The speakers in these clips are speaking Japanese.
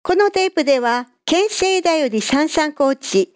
このテープでは、県政だよりさんさんコーチ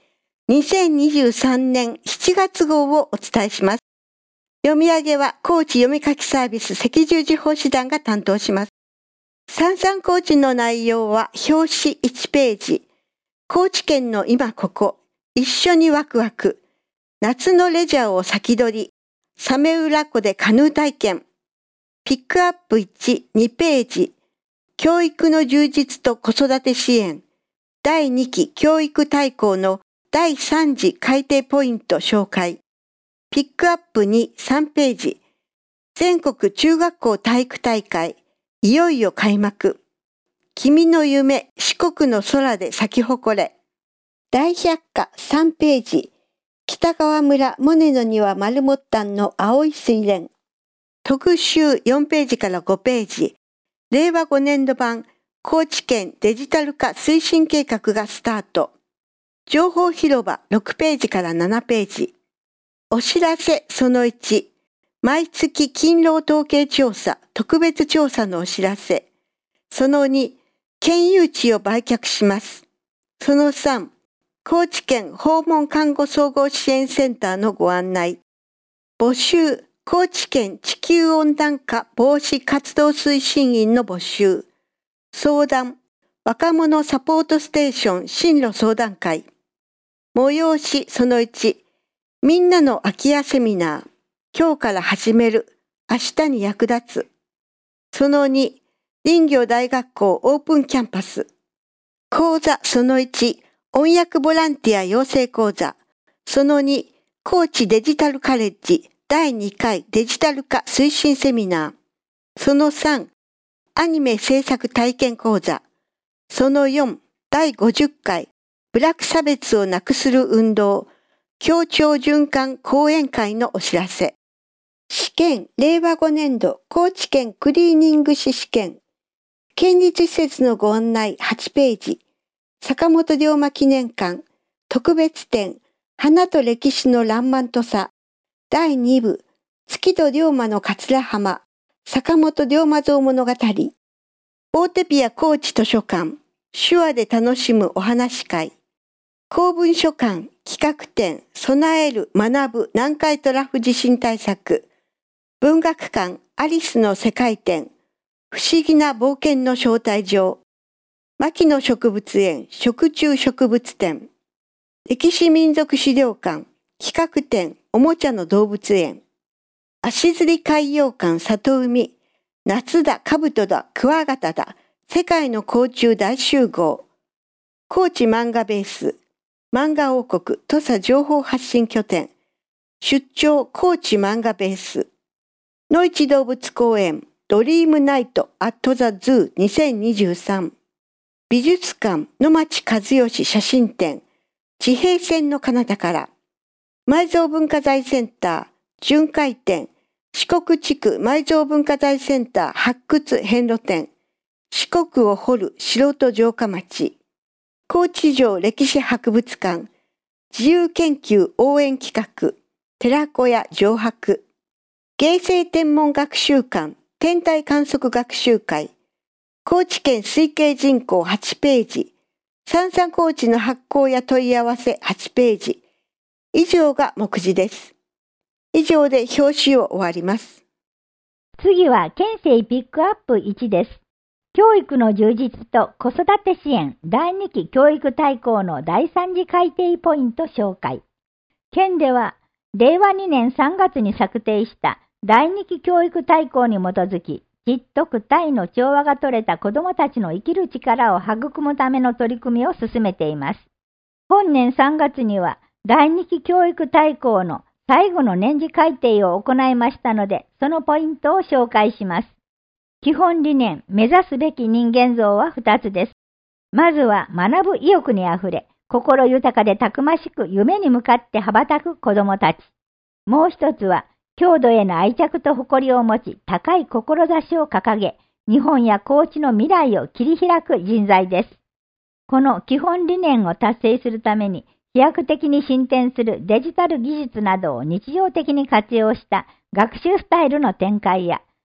2023年7月号をお伝えします。読み上げは高知読み書きサービス赤十字奉仕団が担当します。さんさんコーチの内容は表紙1ページ。高知県の今ここ、一緒にワクワク。夏のレジャーを先取り。サメ浦湖でカヌー体験。ピックアップ1、2ページ。教育の充実と子育て支援。第2期教育大綱の第3次改定ポイント紹介。ピックアップ2、3ページ。全国中学校体育大会。いよいよ開幕。君の夢、四国の空で咲き誇れ。大百科3ページ。北川村モネの庭丸もったんの青い水蓮。特集4ページから5ページ。令和5年度版高知県デジタル化推進計画がスタート。情報広場6ページから7ページ。お知らせその1。毎月勤労統計調査特別調査のお知らせ。その2。県有地を売却します。その3。高知県訪問看護総合支援センターのご案内。募集。高知県地球温暖化防止活動推進員の募集。相談。若者サポートステーション進路相談会。催しその1。みんなの空き家セミナー。今日から始める。明日に役立つ。その2。林業大学校オープンキャンパス。講座その1。音訳ボランティア養成講座。その2。高知デジタルカレッジ第2回デジタル化推進セミナー。その3。アニメ制作体験講座。その4。第50回ブラック差別をなくする運動。協調循環講演会のお知らせ。試験令和5年度高知県クリーニング士試験。県立施設のご案内8ページ。坂本龍馬記念館特別展花と歴史の爛漫とさ。第2部月と龍馬の桂浜坂本龍馬像物語。大手ピア高知図書館手話で楽しむお話会。公文書館企画展備える学ぶ南海トラフ地震対策。文学館アリスの世界展不思議な冒険の招待状。牧野植物園食虫植物展。歴史民族資料館企画展おもちゃの動物園。足摺海洋館里海夏だ兜だクワガタだ世界の甲虫大集合。高知漫画ベース漫画王国土佐情報発信拠点。出張高知漫画ベース。野市動物公園ドリームナイトアットザズー2023。美術館野町和義写真展地平線の彼方から。埋蔵文化財センター巡回展四国地区埋蔵文化財センター発掘遍路展。四国を掘る素人城下町。高知城歴史博物館自由研究応援企画寺子屋城博。芸生天文学習館天体観測学習会。高知県推計人口8ページ。さんさん高知の発行や問い合わせ8ページ。以上が目次です。以上で表紙を終わります。 次は県政ピックアップ1です。教育の充実と子育て支援第2期教育大綱の第3次改定ポイント紹介。県では令和2年3月に策定した第2期教育大綱に基づき、実徳体の調和が取れた子どもたちの生きる力を育むための取り組みを進めています。本年3月には第2期教育大綱の最後の年次改定を行いましたので、そのポイントを紹介します。基本理念、目指すべき人間像は2つです。まずは学ぶ意欲にあふれ、心豊かでたくましく夢に向かって羽ばたく子どもたち。もう一つは、郷土への愛着と誇りを持ち、高い志を掲げ、日本や高知の未来を切り開く人材です。この基本理念を達成するために、飛躍的に進展するデジタル技術などを日常的に活用した学習スタイルの展開や、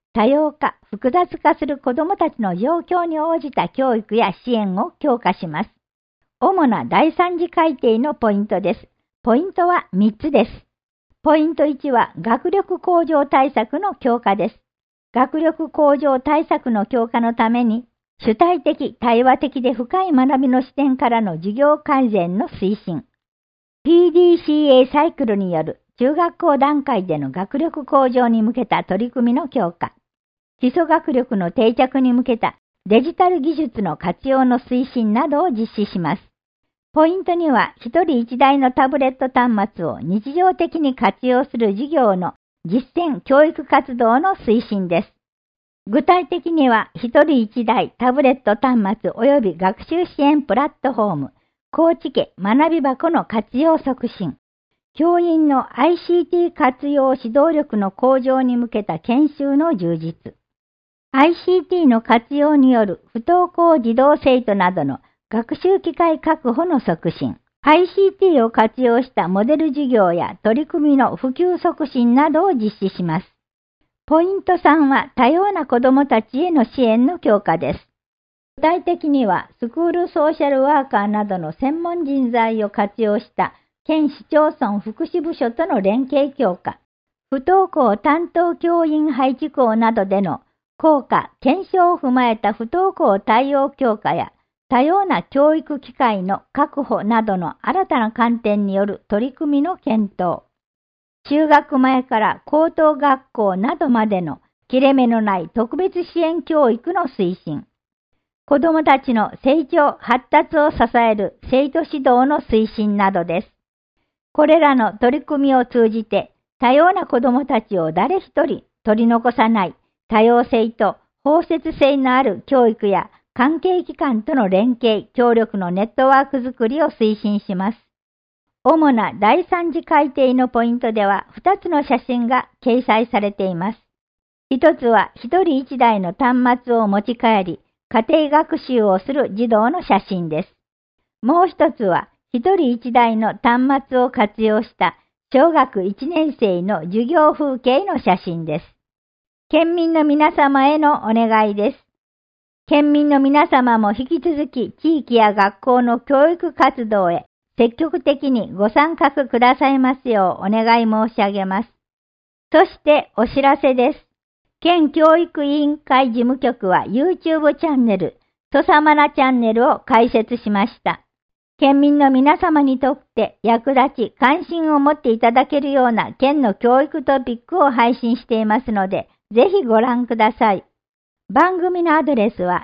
多様化、複雑化する子どもたちの状況に応じた教育や支援を強化します。主な第3次改定のポイントです。ポイントは3つです。ポイント1は学力向上対策の強化です。学力向上対策の強化のために、主体的、対話的で深い学びの視点からの授業改善の推進。PDCA サイクルによる中学校段階での学力向上に向けた取り組みの強化。基礎学力の定着に向けたデジタル技術の活用の推進などを実施します。ポイントには、一人一台のタブレット端末を日常的に活用する授業の実践教育活動の推進です。具体的には、一人一台タブレット端末及び学習支援プラットフォーム、高知家学び箱の活用促進、教員の ICT 活用指導力の向上に向けた研修の充実、ICT の活用による不登校児童生徒などの学習機会確保の促進、ICT を活用したモデル授業や取り組みの普及促進などを実施します。ポイント3は多様な子どもたちへの支援の強化です。具体的には、スクールソーシャルワーカーなどの専門人材を活用した県市町村福祉部署との連携強化、不登校担当教員配置校などでの効果・検証を踏まえた不登校対応強化や多様な教育機会の確保などの新たな観点による取り組みの検討、中学前から高等学校などまでの切れ目のない特別支援教育の推進、子どもたちの成長・発達を支える生徒指導の推進などです。これらの取り組みを通じて、多様な子どもたちを誰一人取り残さない多様性と包摂性のある教育や関係機関との連携・協力のネットワークづくりを推進します。主な第3次改定のポイントでは2つの写真が掲載されています。一つは一人一台の端末を持ち帰り、家庭学習をする児童の写真です。もう一つは一人一台の端末を活用した小学1年生の授業風景の写真です。県民の皆様へのお願いです。県民の皆様も引き続き地域や学校の教育活動へ積極的にご参画くださいますようお願い申し上げます。そしてお知らせです。県教育委員会事務局は YouTube チャンネル、とさまなチャンネルを開設しました。県民の皆様にとって役立ち関心を持っていただけるような県の教育トピックを配信していますので、ぜひご覧ください。番組のアドレスは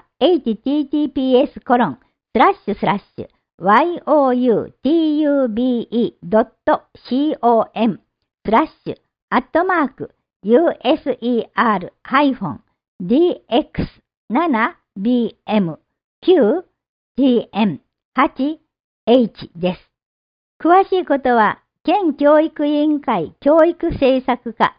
https://user.com/user-dx7bm9tm8h です。詳しいことは、県教育委員会教育政策課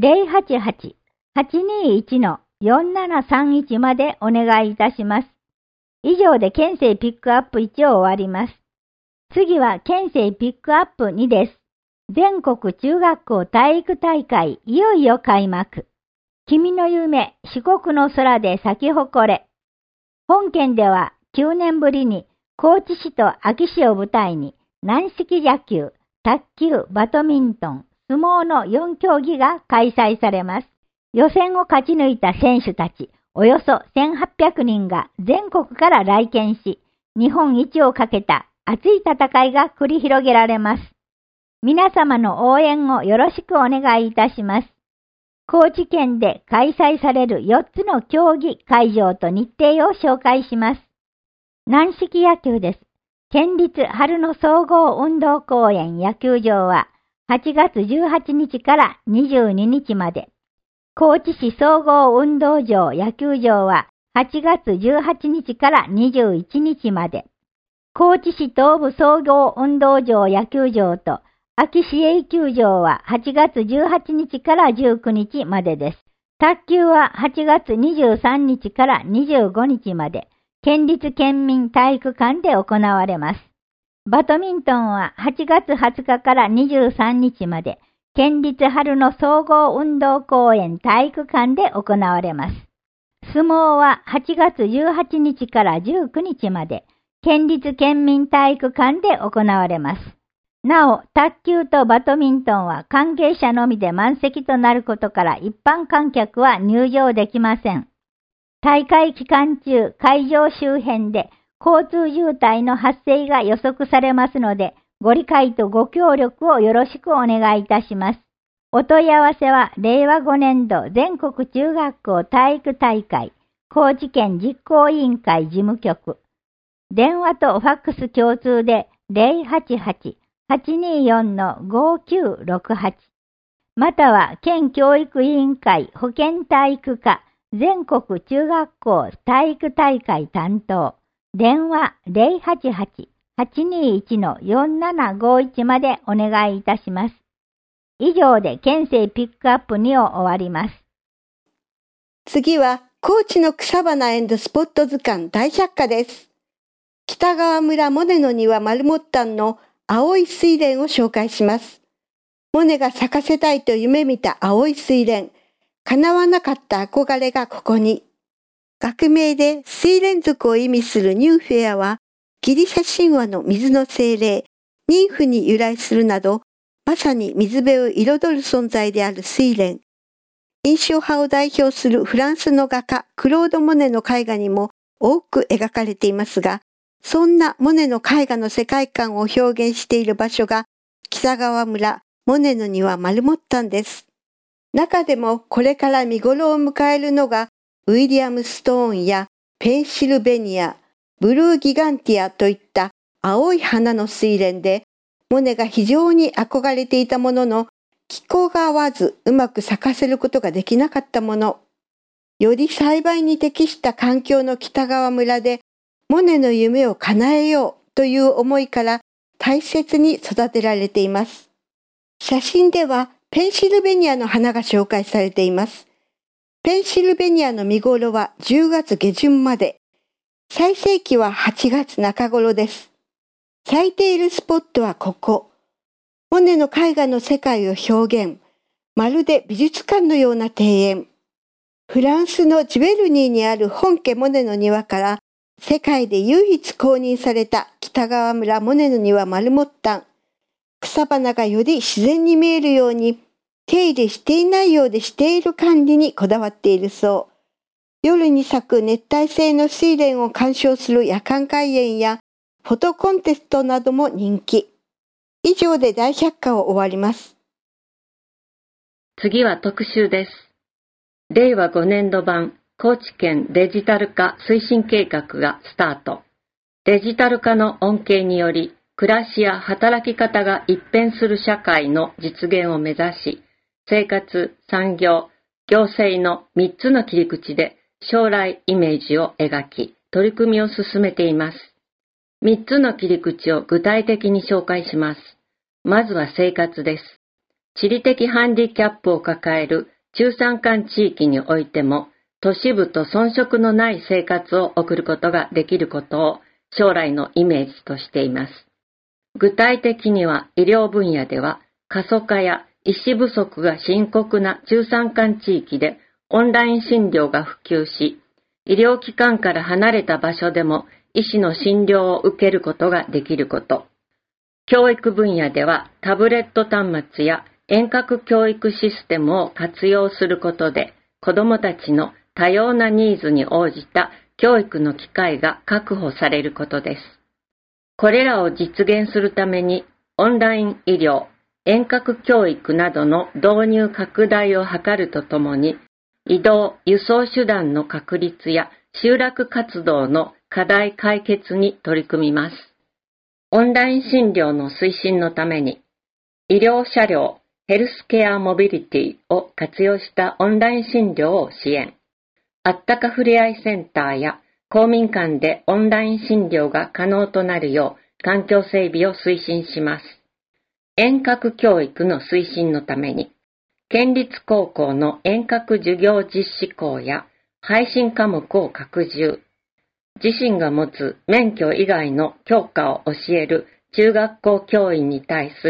088-821-4731 までお願いいたします。以上で県政ピックアップ1を終わります。次は県政ピックアップ2です。全国中学校体育大会いよいよ開幕。君の夢、四国の空で咲き誇れ。本県では9年ぶりに高知市と安芸市を舞台に軟式野球、卓球、バドミントン、相撲の4競技が開催されます。予選を勝ち抜いた選手たち、およそ1800人が全国から来県し、日本一をかけた熱い戦いが繰り広げられます。皆様の応援をよろしくお願いいたします。高知県で開催される4つの競技会場と日程を紹介します。軟式野球です。県立春の総合運動公園野球場は8月18日から22日まで。高知市総合運動場野球場は8月18日から21日まで。高知市東部総合運動場野球場と安芸市営球場は8月18日から19日までです。卓球は8月23日から25日まで、県立県民体育館で行われます。バドミントンは8月20日から23日まで、 県立春の総合運動公園体育館で行われます。相撲は8月18日から19日まで、県立県民体育館で行われます。なお、卓球とバドミントンは関係者のみで満席となることから一般観客は入場できません。大会期間中、会場周辺で交通渋滞の発生が予測されますので、ご理解とご協力をよろしくお願いいたします。お問い合わせは、令和5年度全国中学校体育大会、高知県実行委員会事務局。電話とファックス共通で 088-824-5968。または、県教育委員会保健体育課全国中学校体育大会担当。電話088-821-4751までお願いいたします。以上で県政ピックアップ2を終わります。 次は、高知の草花スポット図鑑大百科です。北川村モネの庭マルモッタンの青い睡蓮を紹介します。モネが咲かせたいと夢見た青い睡蓮。叶わなかった憧れがここに。学名で睡蓮族を意味するニューフェアは、ギリシャ神話の水の精霊、ニンフに由来するなど、まさに水辺を彩る存在である睡蓮。印象派を代表するフランスの画家クロード・モネの絵画にも多く描かれていますが、そんなモネの絵画の世界観を表現している場所が北川村モネの庭マルモッタンです。中でもこれから見頃を迎えるのがウィリアムストーンやペンシルベニア、ブルーギガンティアといった青い花の睡蓮で、モネが非常に憧れていたものの、気候が合わずうまく咲かせることができなかったもの。より栽培に適した環境の北川村で、モネの夢を叶えようという思いから大切に育てられています。写真ではペンシルベニアの花が紹介されています。ペンシルベニアの見頃は10月下旬まで。最盛期は8月中頃です。咲いているスポットはここ。モネの絵画の世界を表現。まるで美術館のような庭園。フランスのジベルニーにある本家モネの庭から世界で唯一公認された北川村モネの庭マルモッタン。草花がより自然に見えるように手入れしていないようでしている管理にこだわっているそう。夜に咲く熱帯性の睡蓮を鑑賞する夜間開園やフォトコンテストなども人気。以上で大百科を終わります。 次は特集です。令和5年度版高知県デジタル化推進計画がスタート。デジタル化の恩恵により、暮らしや働き方が一変する社会の実現を目指し、生活、産業、行政の3つの切り口で将来イメージを描き、取り組みを進めています。3つの切り口を具体的に紹介します。まずは生活です。地理的ハンディキャップを抱える中山間地域においても、都市部と遜色のない生活を送ることができることを将来のイメージとしています。具体的には医療分野では過疎化や医師不足が深刻な中山間地域でオンライン診療が普及し、医療機関から離れた場所でも医師の診療を受けることができること。教育分野ではタブレット端末や遠隔教育システムを活用することで子どもたちの多様なニーズに応じた教育の機会が確保されることです。これらを実現するためにオンライン医療、遠隔教育などの導入拡大を図るとともに、移動・輸送手段の確立や集落活動の課題解決に取り組みます。オンライン診療の推進のために、医療車両、ヘルスケアモビリティを活用したオンライン診療を支援。あったかふれあいセンターや公民館でオンライン診療が可能となるよう環境整備を推進します。遠隔教育の推進のために、県立高校の遠隔授業実施校や配信科目を拡充。自身が持つ免許以外の教科を教える中学校教員に対する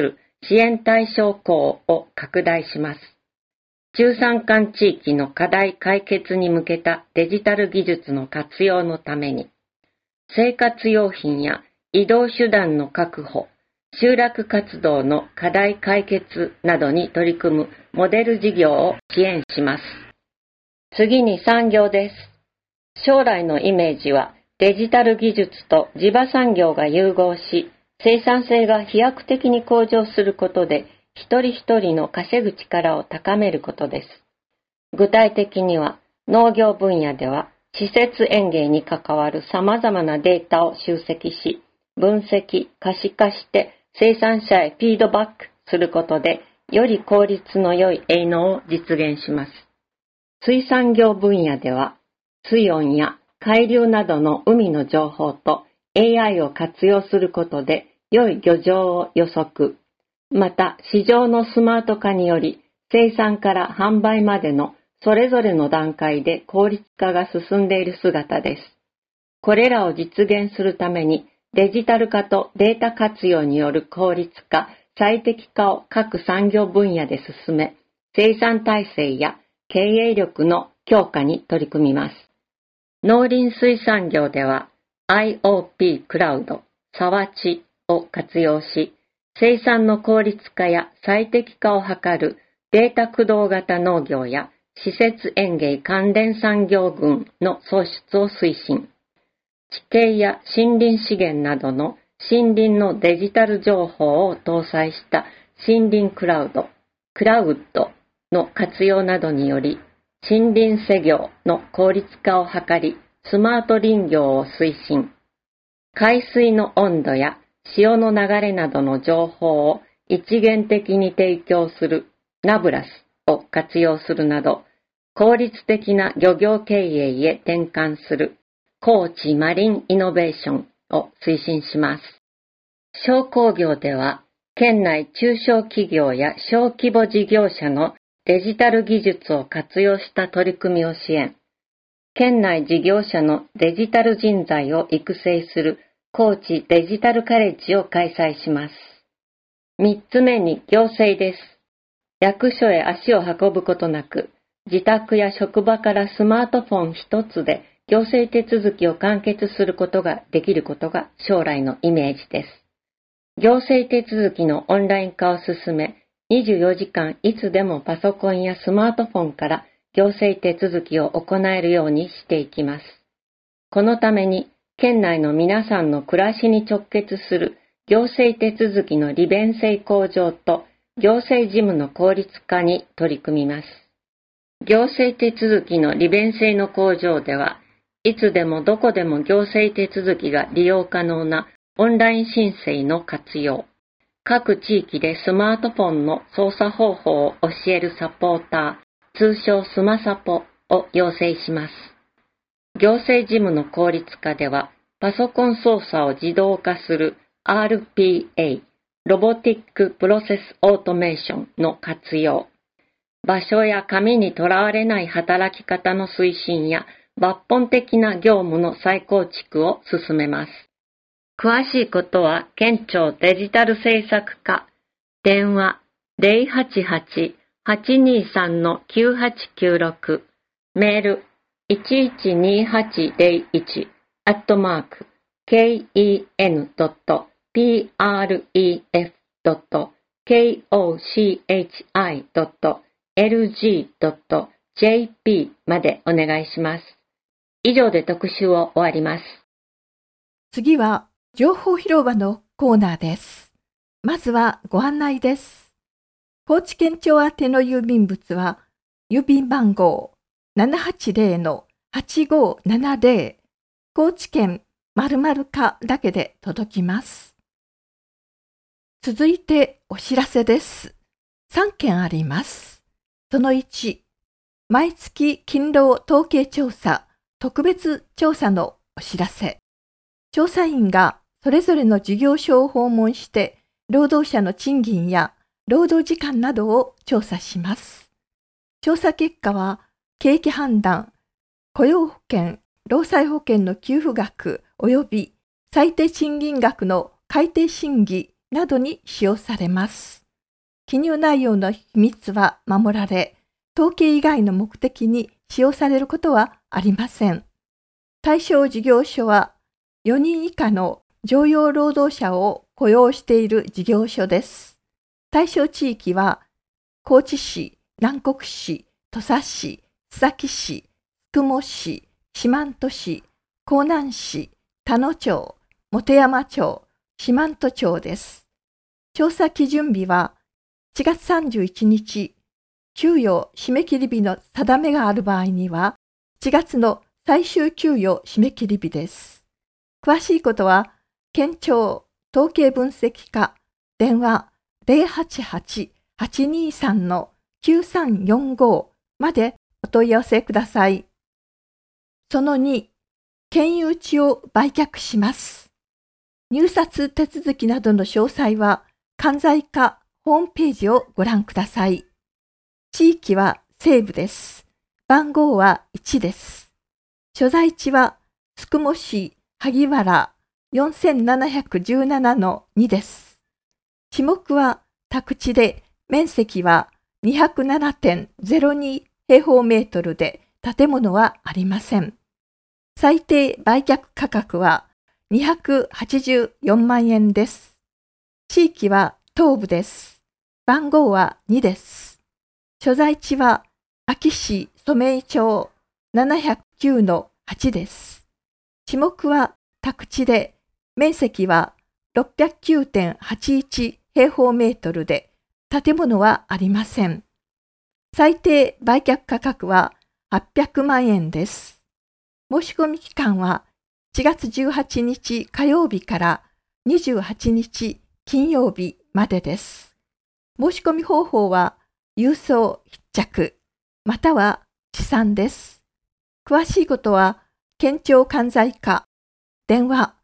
支援対象項を拡大します。中山間地域の課題解決に向けたデジタル技術の活用のために、生活用品や移動手段の確保、集落活動の課題解決などに取り組むモデル事業を支援します。次に産業です。将来のイメージはデジタル技術と地場産業が融合し、生産性が飛躍的に向上することで、一人一人の稼ぐ力を高めることです。具体的には、農業分野では、施設園芸に関わる様々なデータを集積し、分析、可視化して生産者へフィードバックすることで、より効率の良い営農を実現します。水産業分野では、水温や海流などの海の情報と AI を活用することで、良い漁場を予測。また、市場のスマート化により、生産から販売までのそれぞれの段階で効率化が進んでいる姿です。これらを実現するために、デジタル化とデータ活用による効率化、最適化を各産業分野で進め、生産体制や経営力の強化に取り組みます。農林水産業では、IoT クラウド、サワチを活用し、生産の効率化や最適化を図るデータ駆動型農業や施設園芸関連産業群の創出を推進。地形や森林資源などの森林のデジタル情報を搭載した森林クラウドの活用などにより、森林施業の効率化を図り、スマート林業を推進。海水の温度や潮の流れなどの情報を一元的に提供するナブラスを活用するなど、効率的な漁業経営へ転換する高知マリンイノベーションを推進します。商工業では、県内中小企業や小規模事業者のデジタル技術を活用した取り組みを支援。県内事業者のデジタル人材を育成する高知デジタルカレッジを開催します。3つ目に行政です。役所へ足を運ぶことなく、自宅や職場からスマートフォン一つで行政手続きを完結することができることが将来のイメージです。行政手続きのオンライン化を進め、24時間いつでもパソコンやスマートフォンから行政手続きを行えるようにしていきます。このために、県内の皆さんの暮らしに直結する行政手続きの利便性向上と行政事務の効率化に取り組みます。行政手続きの利便性の向上では、いつでもどこでも行政手続きが利用可能なオンライン申請の活用、各地域でスマートフォンの操作方法を教えるサポーター、通称スマサポを要請します。行政事務の効率化では、パソコン操作を自動化する RPA、ロボティックプロセスオートメーションの活用、場所や紙にとらわれない働き方の推進や抜本的な業務の再構築を進めます。詳しいことは、県庁デジタル政策課、電話 088-823-9896、メール1128-ken.pref.kochi.lg.jp までお願いします。以上で特集を終わります。 次は情報広場のコーナーです。まずはご案内です。高知県庁宛ての郵便物は郵便番号 780-8570 高知県〇〇課だけで届きます。続いてお知らせです。3件あります。その1、毎月勤労統計調査特別調査のお知らせ。調査員がそれぞれの事業所を訪問して労働者の賃金や労働時間などを調査します。調査結果は景気判断、雇用保険、労災保険の給付額及び最低賃金額の改定審議などに使用されます。 記入内容の秘密は守られ、統計以外の目的に使用されることはありません。対象事業所は4人以下の常用労働者を雇用している事業所です。対象地域は高知市、南国市、土佐市、須崎市、宿毛市、四万十市、江南市、田野町、本山町、四万十町です。調査基準日は7月31日、給与締め切り日の定めがある場合には、7月の最終給与締め切り日です。詳しいことは、県庁統計分析課電話088-823-9345までお問い合わせください。その2、県有地を売却します。入札手続きなどの詳細は、関西課ホームページをご覧ください。地域は西部です。番号は1です。所在地は、宿毛市萩原4717-2です。地目は宅地で、面積は 207.02 平方メートルで、建物はありません。最低売却価格は284万円です。地域は東部です。番号は2です。所在地は安芸市染井町 709-8 です。地目は宅地で、面積は 609.81 平方メートルで、建物はありません。最低売却価格は800万円です。申し込み期間は4月18日火曜日から28日金曜日までです。申し込み方法は郵送必着、または持参です。詳しいことは、県庁関西課電話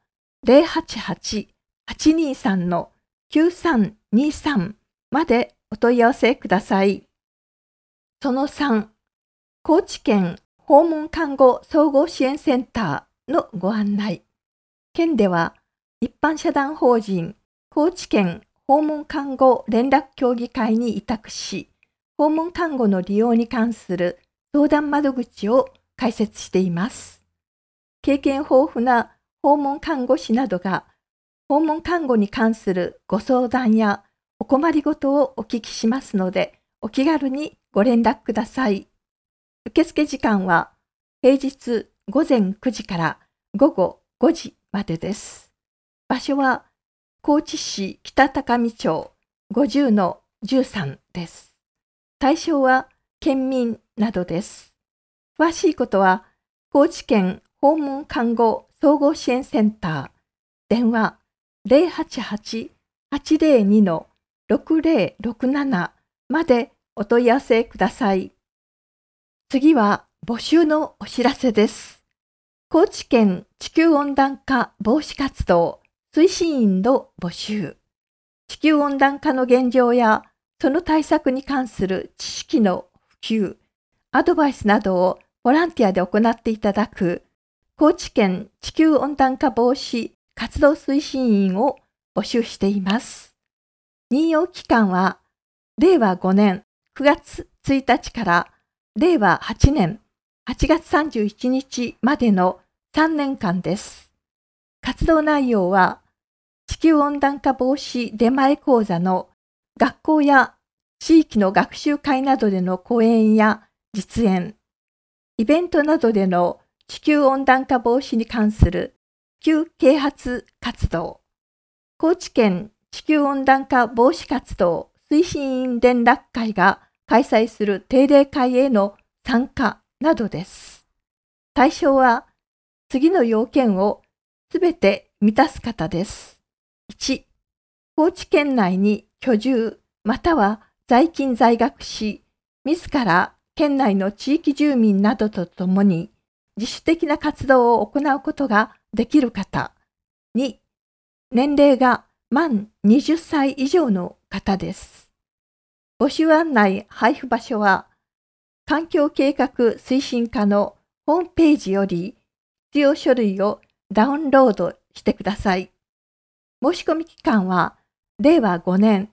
088-823-9323までお問い合わせください。その3、高知県訪問看護総合支援センターのご案内。県では一般社団法人高知県訪問看護連絡協議会に委託し、訪問看護の利用に関する相談窓口を開設しています。経験豊富な訪問看護師などが訪問看護に関するご相談やお困りごとをお聞きしますので、お気軽にご連絡ください。受付時間は平日午前9時から午後5時までです。場所は高知市北高見町 50-13 です。対象は県民などです。詳しいことは高知県訪問看護総合支援センター電話088-802-6067までお問い合わせください。次は募集のお知らせです。高知県地球温暖化防止活動推進員の募集。地球温暖化の現状やその対策に関する知識の普及、アドバイスなどをボランティアで行っていただく高知県地球温暖化防止活動推進員を募集しています。任用期間は令和5年9月1日から令和8年8月31日までの3年間です。活動内容は地球温暖化防止出前講座の学校や地域の学習会などでの講演や実演、イベントなどでの地球温暖化防止に関する普及啓発活動、高知県地球温暖化防止活動推進員連絡会が開催する定例会への参加などです。対象は次の要件をすべて満たす方です。1、高知県内に居住または在勤在学し、自ら県内の地域住民などとともに自主的な活動を行うことができる方。2、年齢が満20歳以上の方です。募集案内配布場所は、環境計画推進課のホームページより必要書類をダウンロードしてください。申し込み期間は令和5年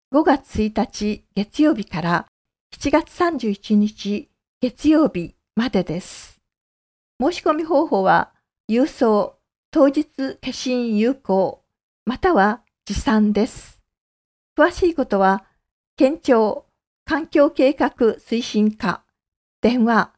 5月1日月曜日から7月31日月曜日までです。申し込み方法は郵送、当日消印有効、または持参です。詳しいことは、県庁環境計画推進課、電話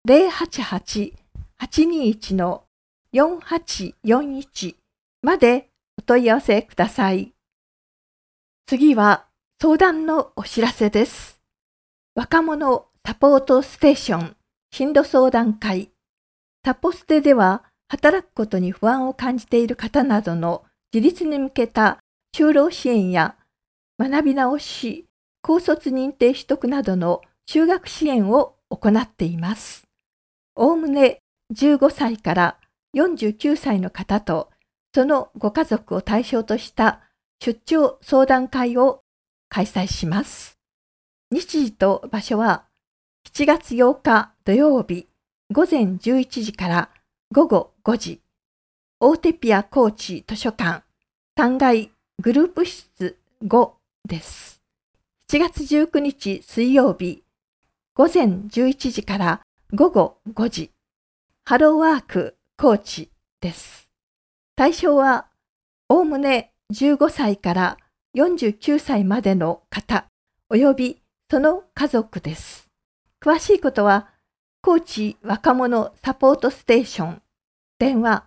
088-821-4841までお問い合わせください。次は相談のお知らせです。若者サポートステーション進路相談会。サポステでは働くことに不安を感じている方などの自立に向けた就労支援や学び直し、高卒認定取得などの就学支援を行っています。おおむね15歳から49歳の方とそのご家族を対象とした出張相談会を開催します。日時と場所は7月8日土曜日午前11時から午後5時、オーテピア高知図書館3階グループ室5です。7月19日水曜日午前11時から午後5時、ハローワーク高知です。対象はおおむね15歳から49歳までの方及びその家族です。詳しいことは高知若者サポートステーション電話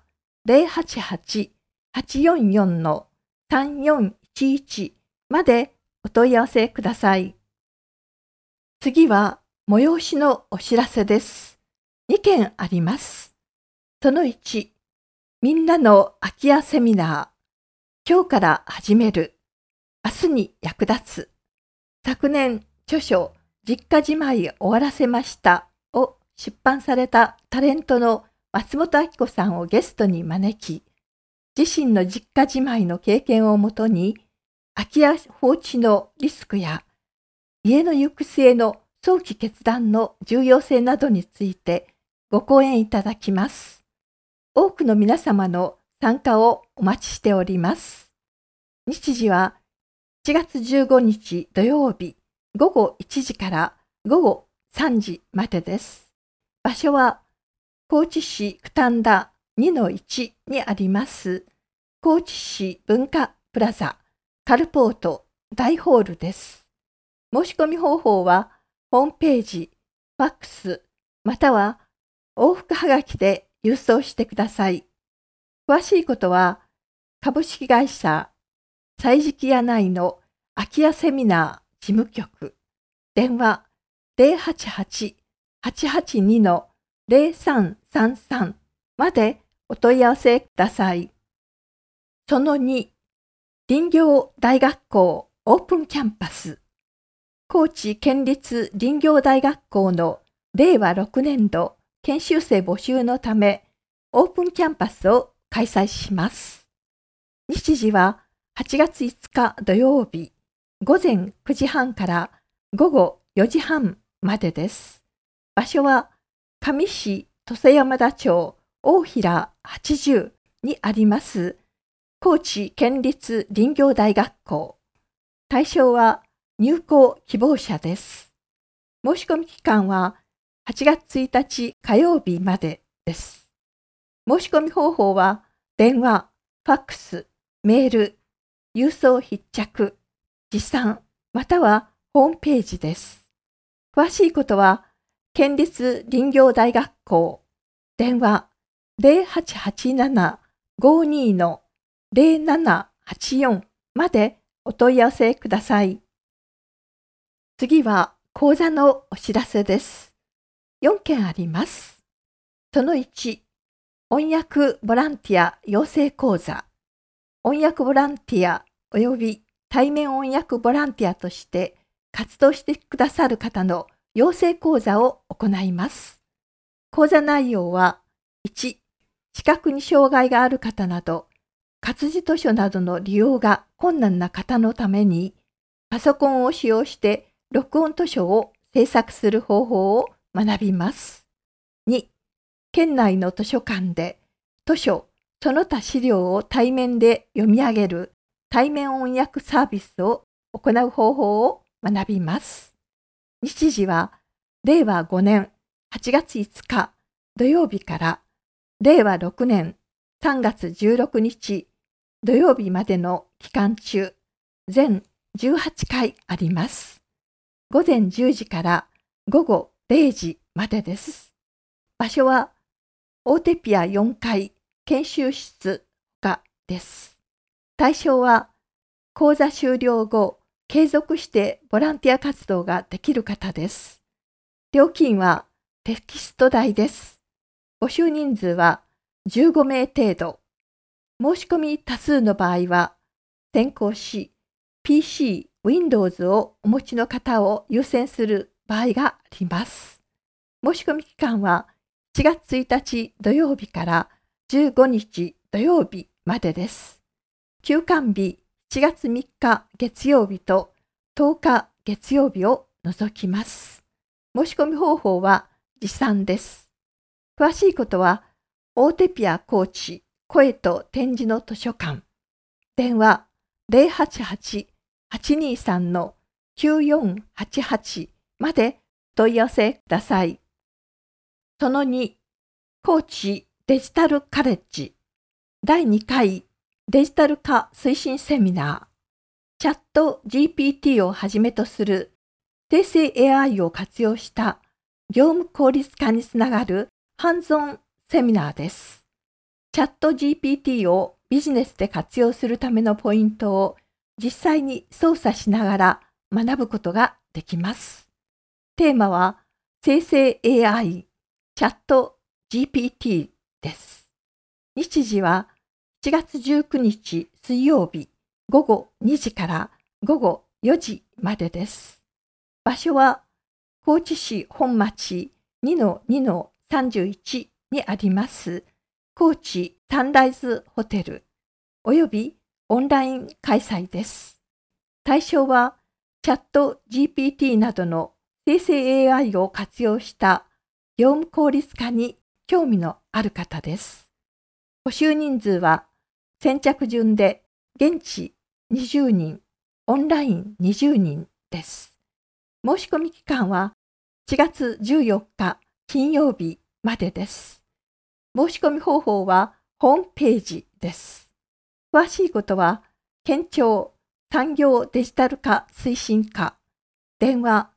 088-844-3411までお問い合わせください。次は催しのお知らせです。2件あります。その1、みんなの空き家セミナー。今日から始める。明日に役立つ。昨年著書実家じまい終わらせましたを出版されたタレントの松本明子さんをゲストに招き、自身の実家じまいの経験をもとに、空き家放置のリスクや家の行く末の早期決断の重要性などについてご講演いただきます。多くの皆様の参加をお待ちしております。日時は7月15日土曜日午後1時から午後3時までです。場所は高知市九反田 2-1 にあります高知市文化プラザカルポート大ホールです。申し込み方法はホームページ、ファックスまたは往復はがきで郵送してください。詳しいことは株式会社歳時記屋内の空き家セミナー事務局電話088-882-0333までお問い合わせください。その2、林業大学校オープンキャンパス。高知県立林業大学校の令和6年度研修生募集のためオープンキャンパスを開催します。日時は8月5日土曜日午前9時半から午後4時半までです。場所は上市土佐山田町大平80にあります高知県立林業大学校。対象は入校希望者です。申し込み期間は8月1日火曜日までです。申し込み方法は電話、ファックス、メール、郵送必着、持参またはホームページです。詳しいことは県立林業大学校電話0887-52-0784までお問い合わせください。次は講座のお知らせです。4件あります。その1、翻訳ボランティア養成講座。翻訳ボランティア及び対面翻訳ボランティアとして活動してくださる方の養成講座を行います。講座内容は1、視覚に障害がある方など、活字図書などの利用が困難な方のために、パソコンを使用して録音図書を制作する方法を学びます。2、県内の図書館で図書、その他資料を対面で読み上げる対面翻訳サービスを行う方法を学びます。日時は令和5年8月5日土曜日から令和6年3月16日土曜日までの期間中、全18回あります。午前10時から午後0時までです。場所はオーテピア4階研修室他です。対象は講座終了後、継続してボランティア活動ができる方です。料金はテキスト代です。募集人数は15名程度。申し込み多数の場合は、先行し PC、Windows をお持ちの方を優先する場合があります。申し込み期間は7月1日土曜日から15日土曜日までです。休館日7月3日月曜日と10日月曜日を除きます。申し込み方法は持参です。詳しいことは、オーテピア高知声と展示の図書館。電話088-823-9488まで問い合わせください。その2、高知デジタルカレッジ第2回デジタル化推進セミナー。チャット GPT をはじめとする生成 AI を活用した業務効率化につながるハンズオンセミナーです。チャット GPT をビジネスで活用するためのポイントを実際に操作しながら学ぶことができます。テーマは生成 AI、チャット GPT です。日時は7月19日水曜日午後2時から午後4時までです。場所は高知市本町 2-2-31 にあります高知サンライズホテルおよびオンライン開催です。対象はチャット GPT などの生成 AI を活用した業務効率化に興味のある方です。募集人数は先着順で現地20人、オンライン20人です。申し込み期間は4月14日金曜日までです。申し込み方法はホームページです。詳しいことは、県庁産業デジタル化推進課、電話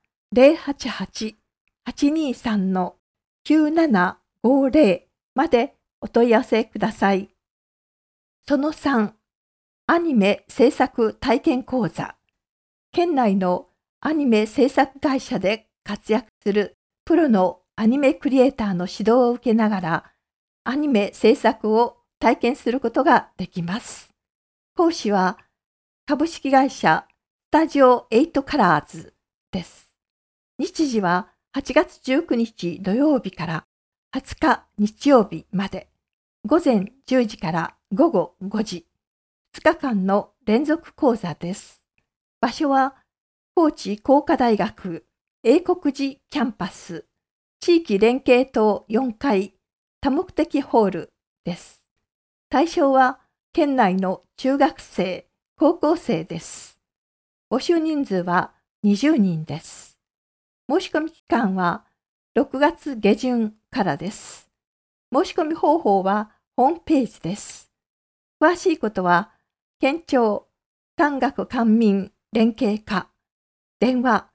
088-823-9750までお問い合わせください。その3、アニメ制作体験講座。県内のアニメ制作会社で活躍するプロのアニメクリエイターの指導を受けながら、アニメ制作を体験することができます。講師は株式会社スタジオ8カラーズです。日時は8月19日土曜日から20日日曜日まで、午前10時から午後5時、2日間の連続講座です。場所は高知工科大学英国寺キャンパス地域連携棟4階多目的ホールです。対象は県内の中学生、高校生です。募集人数は20人です。申し込み期間は6月下旬からです。申し込み方法はホームページです。詳しいことは県庁産学官民連携課電話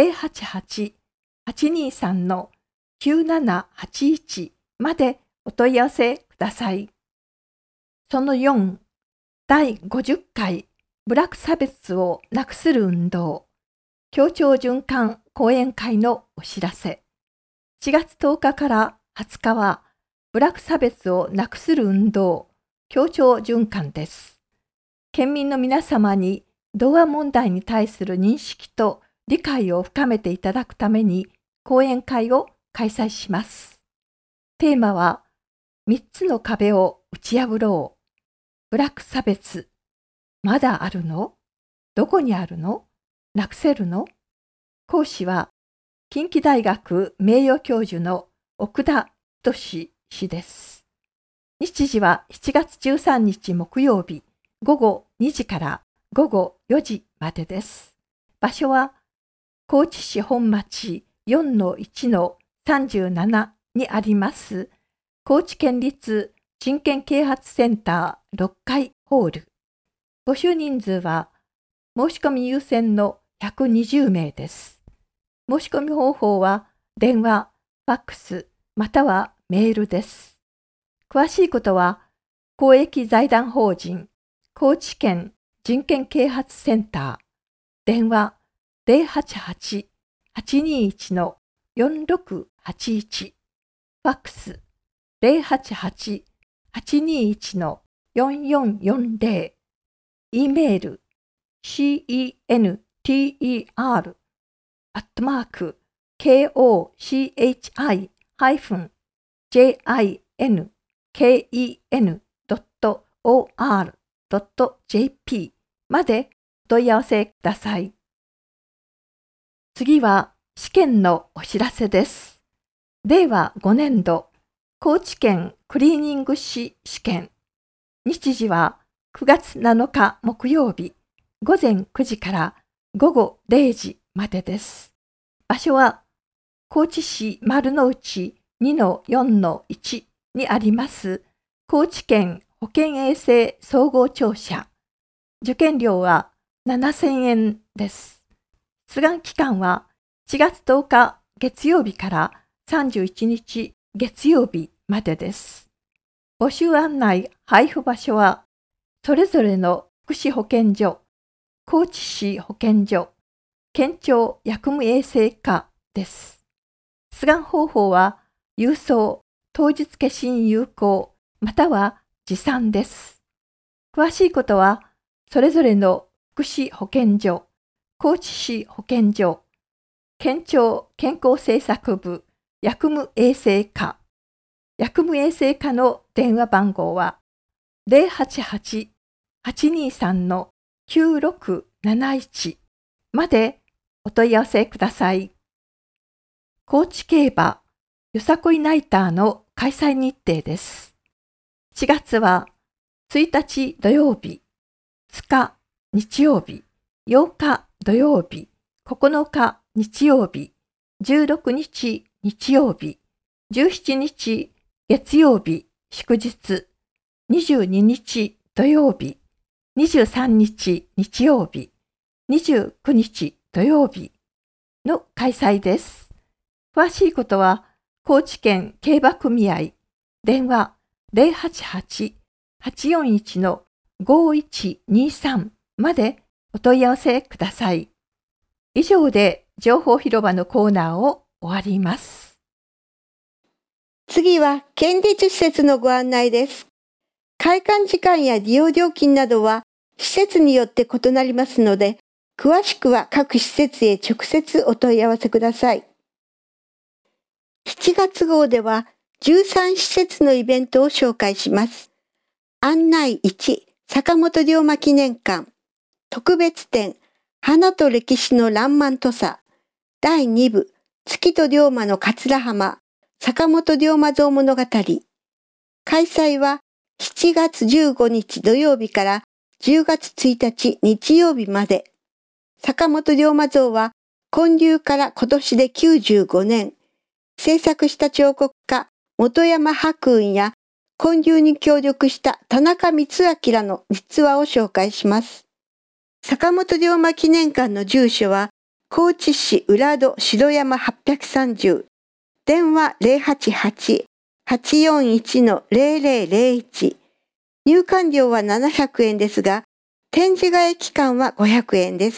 088-823-9781までお問い合わせください。その4、第50回部落差別をなくする運動協調循環講演会のお知らせ。4月10日から20日は部落差別をなくする運動協調循環です。県民の皆様に同和問題に対する認識と理解を深めていただくために講演会を開催します。テーマは3つの壁を打ち破ろう。部落差別。まだあるの？どこにあるの？なくせるの？講師は近畿大学名誉教授の奥田仁氏です。日時は7月13日木曜日午後2時から午後4時までです。 場所は高知市本町 4-1-37 にあります高知県立人権啓発センター6階ホール。募集人数は申し込み優先の120名です。申し込み方法は電話、ファックスまたはメールです。詳しいことは公益財団法人高知県人権啓発センター電話 088-821-4681 ファックス 088-821-4440 E メール center@kochi-ken.or.jp までお問い合わせください。次は試験のお知らせです。令和5年度高知県クリーニング士試験。日時は9月7日木曜日午前9時から午後0時までです。場所は高知市丸の内 2-4-1 にあります高知県保健衛生総合庁舎。受験料は7000円です。出願期間は4月10日月曜日から31日月曜日までです。募集案内・配布場所はそれぞれの福祉保健所、高知市保健所、県庁薬務衛生課です。出願方法は郵送、当日消印有効、または持参です。詳しいことはそれぞれの福祉保健所、高知市保健所、県庁健康政策部薬務衛生課、薬務衛生課の電話番号は 088-823-9671 までお問い合わせください。高知競馬よさこいナイターの開催日程です。4月は1日土曜日、2日日曜日、8日土曜日、9日日曜日、16日日曜日、17日月曜日祝日、22日土曜日、23日日曜日、29日土曜日の開催です。詳しいことは高知県競馬組合電話 088-841-5123 までお問い合わせください。以上で情報広場のコーナーを終わります。 次は県立施設のご案内です。開館時間や利用料金などは施設によって異なりますので、詳しくは各施設へ直接お問い合わせください。7月号では13施設のイベントを紹介します。案内1、坂本龍馬記念館、特別展、花と歴史の爛漫土佐、第2部、月と龍馬の桂浜、坂本龍馬像物語。開催は7月15日土曜日から10月1日日曜日まで。坂本龍馬像は建立から今年で95年。制作した彫刻家本山白雲や建立に協力した田中光明の実話を紹介します。坂本龍馬記念館の住所は高知市浦戸城山830、電話 088-841-0001。入館料は700円ですが、展示替え期間は500円です。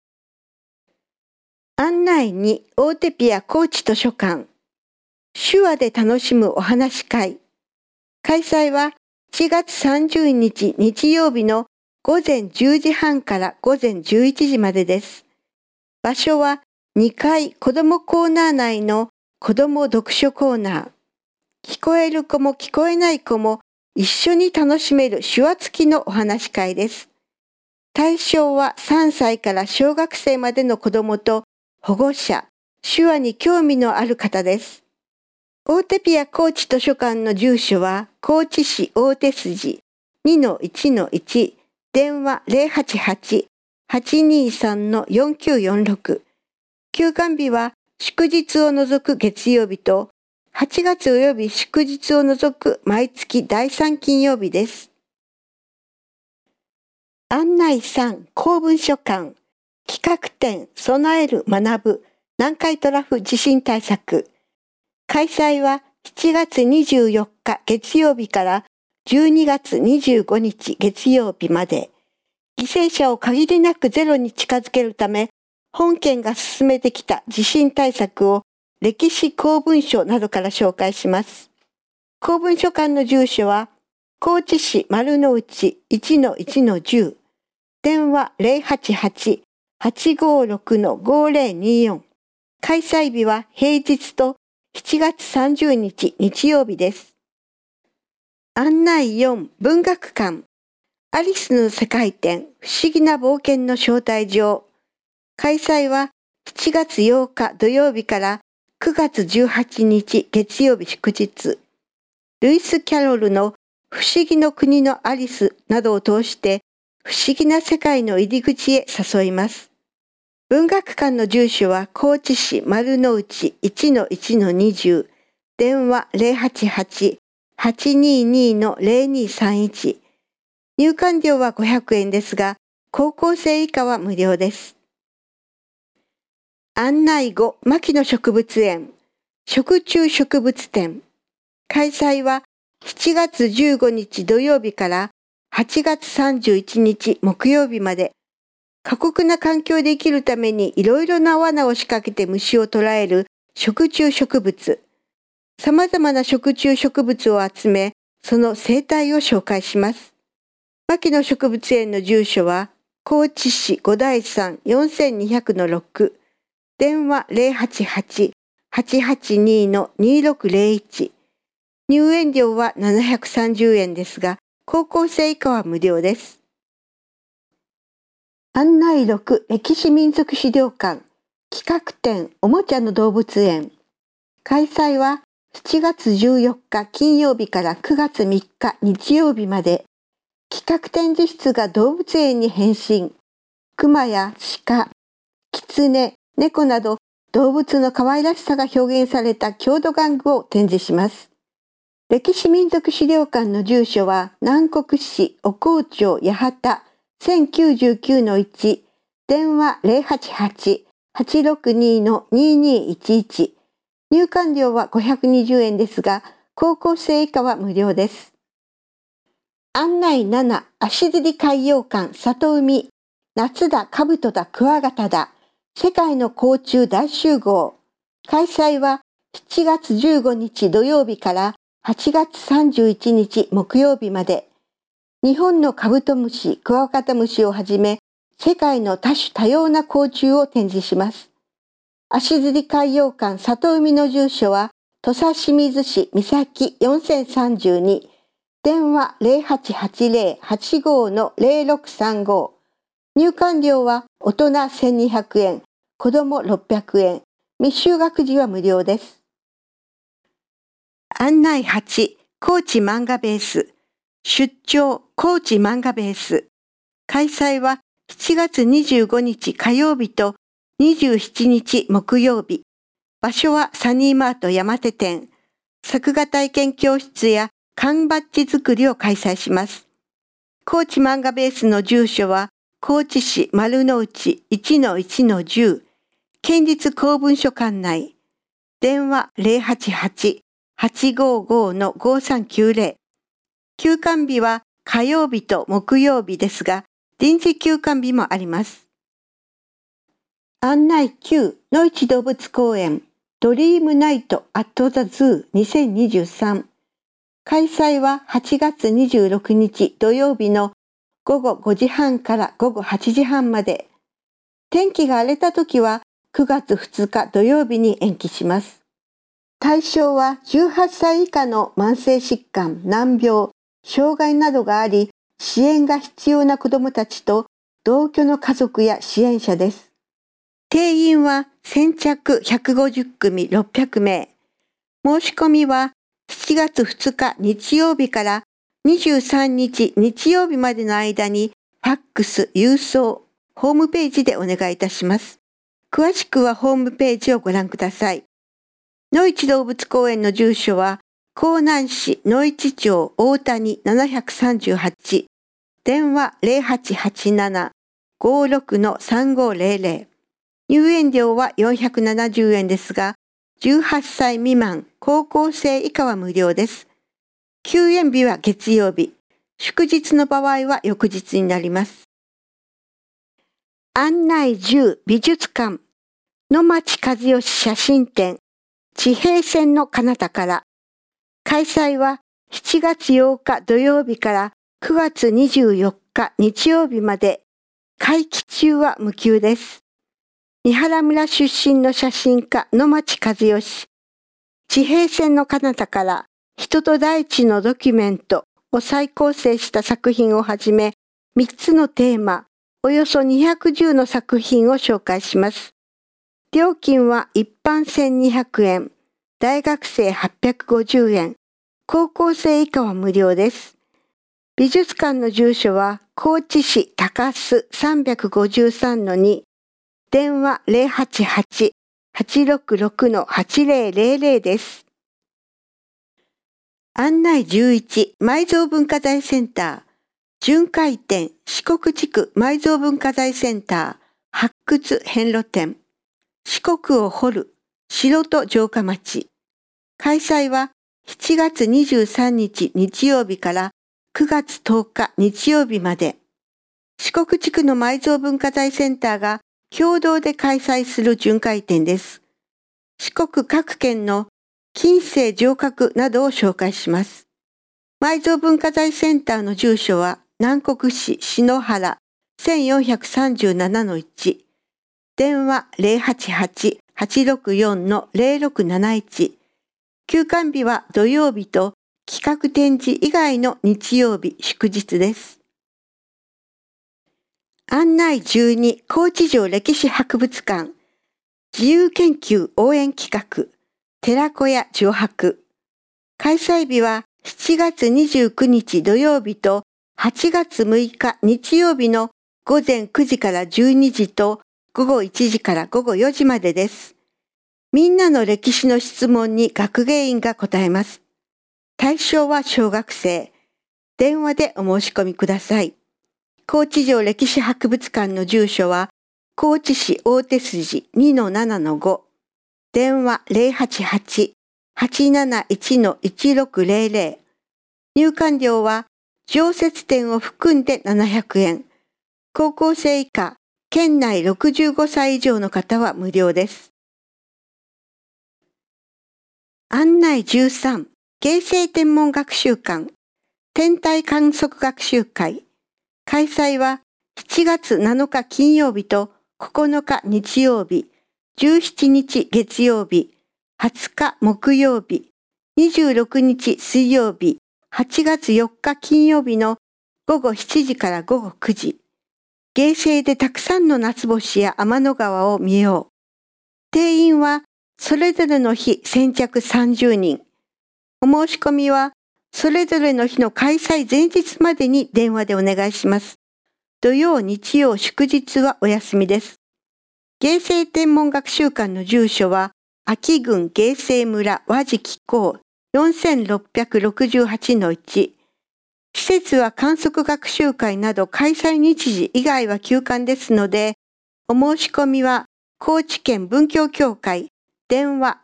案内2、大手ピア高知図書館。手話で楽しむお話会。開催は4月30日日曜日の午前10時半から午前11時までです。場所は2階子どもコーナー内の子ども読書コーナー。聞こえる子も聞こえない子も一緒に楽しめる手話付きのお話会です。対象は3歳から小学生までの子どもと保護者、手話に興味のある方です。大手ピア高知図書館の住所は高知市大手筋 2-1-1、電話 823-4946。休館日は祝日を除く月曜日と、8月及び祝日を除く毎月第3金曜日です。案内3、公文書館。企画展、備える学ぶ、南海トラフ地震対策。開催は7月24日月曜日から12月25日月曜日まで。犠牲者を限りなくゼロに近づけるため、本県が進めてきた地震対策を歴史公文書などから紹介します。公文書館の住所は、高知市丸の内 1-1-10、電話 088-856-5024。開催日は平日と7月30日日曜日です。案内4、文学館。アリスの世界展、不思議な冒険の招待状。開催は7月8日土曜日から9月18日月曜日祝日。ルイス・キャロルの不思議の国のアリスなどを通して不思議な世界の入り口へ誘います。文学館の住所は高知市丸の内 1-1-20、電話 088-822-0231。入館料は500円ですが、高校生以下は無料です。案内5、牧野植物園、食虫植物展。開催は7月15日土曜日から8月31日木曜日まで。過酷な環境で生きるためにいろいろな罠を仕掛けて虫を捕らえる食虫植物。様々な食虫植物を集め、その生態を紹介します。牧野植物園の住所は、高知市五台山 4200-6、電話 088-882-2601。入園料は730円ですが、高校生以下は無料です。案内6、歴史民族資料館、企画展、おもちゃの動物園。開催は7月14日金曜日から9月3日日曜日まで。企画展示室が動物園に変身。熊や鹿、狐、猫など動物の可愛らしさが表現された郷土玩具を展示します。歴史民族資料館の住所は南国市お紅町八幡 1099-1、電話 088-862-2211。入館料は520円ですが、高校生以下は無料です。案内7、足摺海洋館里海、夏だ、兜だ、クワガタだ、世界の甲虫大集合。開催は7月15日土曜日から8月31日木曜日まで。日本のカブトムシ、クワガタムシをはじめ、世界の多種多様な甲虫を展示します。足摺海洋館里海の住所は、土佐清水市三崎4032、電話 0880-85-0635。入館料は大人1200円、子供600円、未就学児は無料です。案内8、高知漫画ベース、出張高知漫画ベース。開催は7月25日火曜日と27日木曜日。場所はサニーマート山手店。作画体験教室や缶バッジ作りを開催します。高知漫画ベースの住所は高知市丸の内 1-1-10、県立公文書館内。電話 088-855-5390。休館日は火曜日と木曜日ですが、臨時休館日もあります。案内9、のいち動物公園、ドリームナイトアットザズー2023。開催は8月26日土曜日の午後5時半から午後8時半まで。天気が荒れた時は9月2日土曜日に延期します。対象は18歳以下の慢性疾患、難病、障害などがあり、支援が必要な子どもたちと同居の家族や支援者です。定員は先着150組600名。申し込みは7月2日日曜日から23日日曜日までの間にファックス、郵送、 ホームページでお願いいたします。詳しくはホームページをご覧ください。野市動物公園の住所は、江南市野市町大谷738、電話0887-56-3500。入園料は470円ですが、18歳未満、高校生以下は無料です。休園日は月曜日、祝日の場合は翌日になります。案内10美術館、野町和義写真展、地平線の彼方から。開催は7月8日土曜日から9月24日日曜日まで。会期中は無給です。三原村出身の写真家野町和義。地平線の彼方から人と大地のドキュメントを再構成した作品をはじめ、3つのテーマ、およそ210の作品を紹介します。料金は一般1200円、大学生850円、高校生以下は無料です。美術館の住所は高知市高須353-2、電話088-866-8000です。案内11埋蔵文化財センター、巡回展四国地区埋蔵文化財センター発掘遍路展、四国を掘る城と城下町。開催は7月23日日曜日から9月10日日曜日まで。四国地区の埋蔵文化財センターが共同で開催する巡回展です。四国各県の近世城郭などを紹介します。埋蔵文化財センターの住所は南国市篠原 1437-1、電話088-864-0671。休館日は土曜日と企画展示以外の日曜日祝日です。案内12高知城歴史博物館、自由研究応援企画、寺子屋城博。開催日は7月29日土曜日と8月6日日曜日の午前9時から12時と午後1時から午後4時までです。みんなの歴史の質問に学芸員が答えます。対象は小学生。電話でお申し込みください。高知城歴史博物館の住所は高知市大手筋 2-7-5、電話088-871-1600。入館料は常設展を含んで700円。高校生以下、県内65歳以上の方は無料です。案内13、京成天文学習館、天体観測学習会。開催は7月7日金曜日と9日日曜日、17日月曜日、20日木曜日、26日水曜日、8月4日金曜日の午後7時から午後9時。芸星でたくさんの夏星や天の川を見よう。定員はそれぞれの日先着30人。お申し込みはそれぞれの日の開催前日までに電話でお願いします。土曜、日曜、祝日はお休みです。芸星天文学習館の住所は秋郡芸星村和地紀行 4668-1。施設は観測学習会など開催日時以外は休館ですので、お申し込みは高知県文教協会電話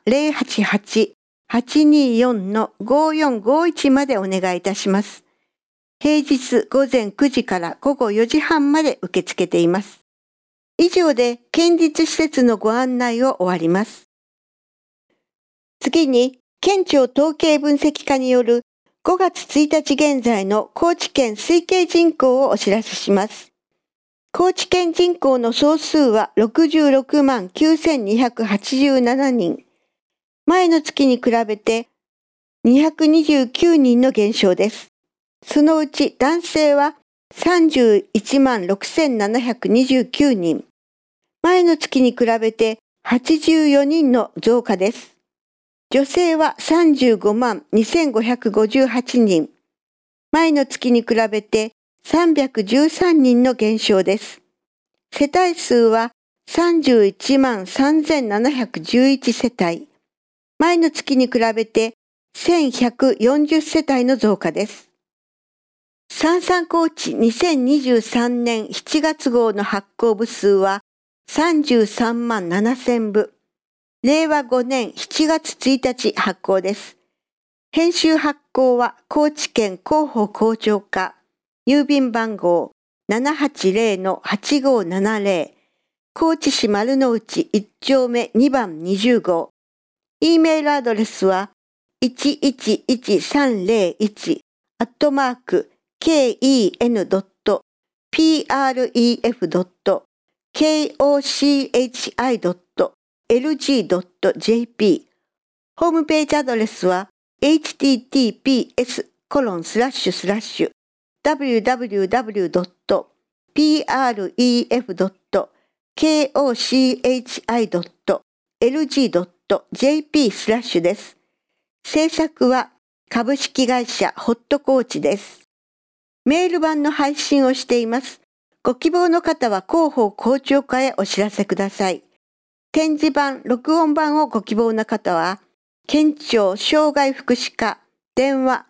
088-824-5451までお願いいたします。平日午前9時から午後4時半まで受け付けています。以上で県立施設のご案内を終わります。次に、県庁統計分析課による5月1日現在の高知県推計人口をお知らせします。高知県人口の総数は66万9287人。前の月に比べて229人の減少です。そのうち男性は31万6729人。前の月に比べて84人の増加です。女性は35万2558人。前の月に比べて313人の減少です。 世帯数は31万3711世帯。前の月に比べて1140世帯の増加です。三々高知2023年7月号の発行部数は33万7000部。令和5年7月1日発行です。編集発行は高知県広報広聴課、郵便番号 780-8570、高知市丸の内1丁目2番20号。E メールアドレスはken.ken.pref.kochi.lg.jp。ホームページアドレスは https://www.pref.kochi.lg.jp/ です。制作は株式会社ホットコーチです。メール版の配信をしています。ご希望の方は広報広聴課へお知らせください。展示版、録音版をご希望の方は、県庁障害福祉課電話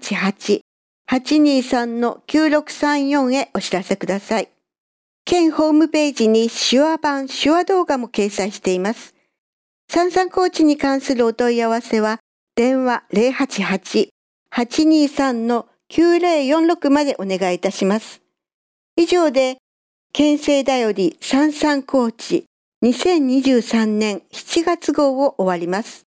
088-823-9634 へお知らせください。県ホームページに手話版、手話動画も掲載しています。三々高知に関するお問い合わせは、電話 088-823-9046 までお願いいたします。以上で、県政だより三々高知2023年7月号を終わります。